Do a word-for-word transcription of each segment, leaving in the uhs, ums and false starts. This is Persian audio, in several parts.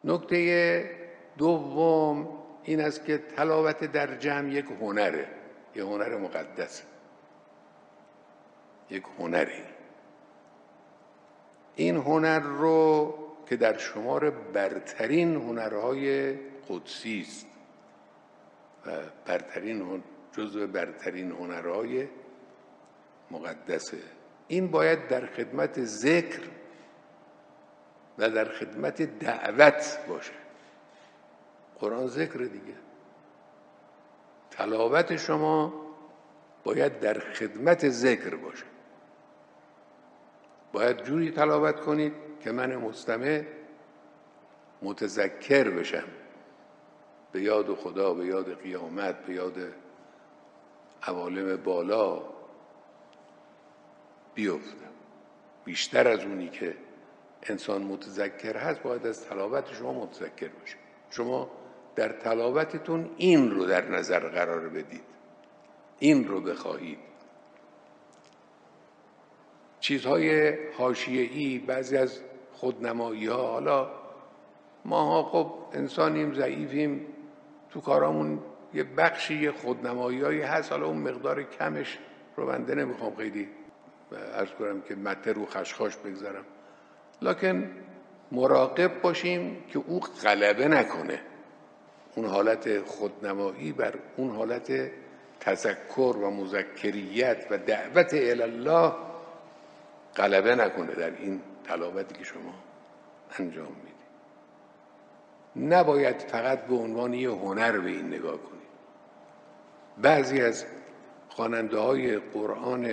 نکته دوم این است که تلاوت در جمع یک هنره، یک هنر مقدس، یک هنری. این هنر رو که در شمار برترین هنرهای قدسی است و برترین جزو برترین هنرهای مقدسه، این باید در خدمت ذکر و در خدمت دعوت باشه. قرآن ذکر دیگه، تلاوت شما باید در خدمت ذکر باشه. باید جوری تلاوت کنید که من مستمع متذکر بشم، به یاد خدا، به یاد قیامت، به یاد عوالم بالا بیفتم. بیشتر از اونی که انسان متذکر هست باید از تلاوت شما متذکر باشه. شما در تلاوتتون این رو در نظر قرار بدید، این رو بخواهید. چیزهای حاشیه‌ای، بعضی از خودنمایی ها، حالا ماها خب انسانیم، ضعیفیم، تو کارامون یه بخشی یه خودنمایی هایی هست، حالا اون مقدار کمش رو بنده نمیخوام خیلی عرض کنم که مته رو خشخاش بگذارم، لکن مراقب باشیم که او غلبه نکنه، اون حالت خودنمایی بر اون حالت تذکر و مذکریت و دعوت الی الله غلبه نکنه در این تلاوتی که شما انجام میدید. نباید فقط به عنوان یه هنر به این نگاه کنید. بعضی از خواننده های قرآن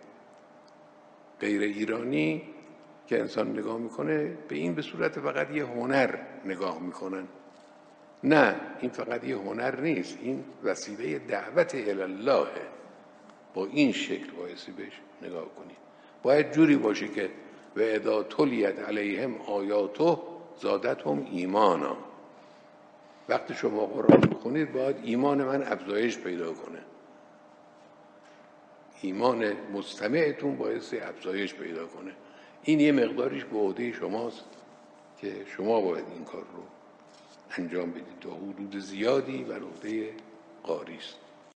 غیر ایرانی که انسان نگاه میکنه به این به صورت فقط یه هنر نگاه میکنن. نه، این فقط یه هنر نیست، این وسیله دعوت الی الله. با این شکل بایستی بهش نگاه کنید. باید جوری باشه که و اذا تلیت علیهم آیاته زادتهم ایمانا. وقتی شما قرآن میخونید باید ایمان من افزایش پیدا کنه، ایمان مستمعتون باعث افزایش پیدا کنه. این یه مقداریش به عهده شماست که شما باید این کار رو انجام بدید. تا حدود زیادی بر عهده قاری است.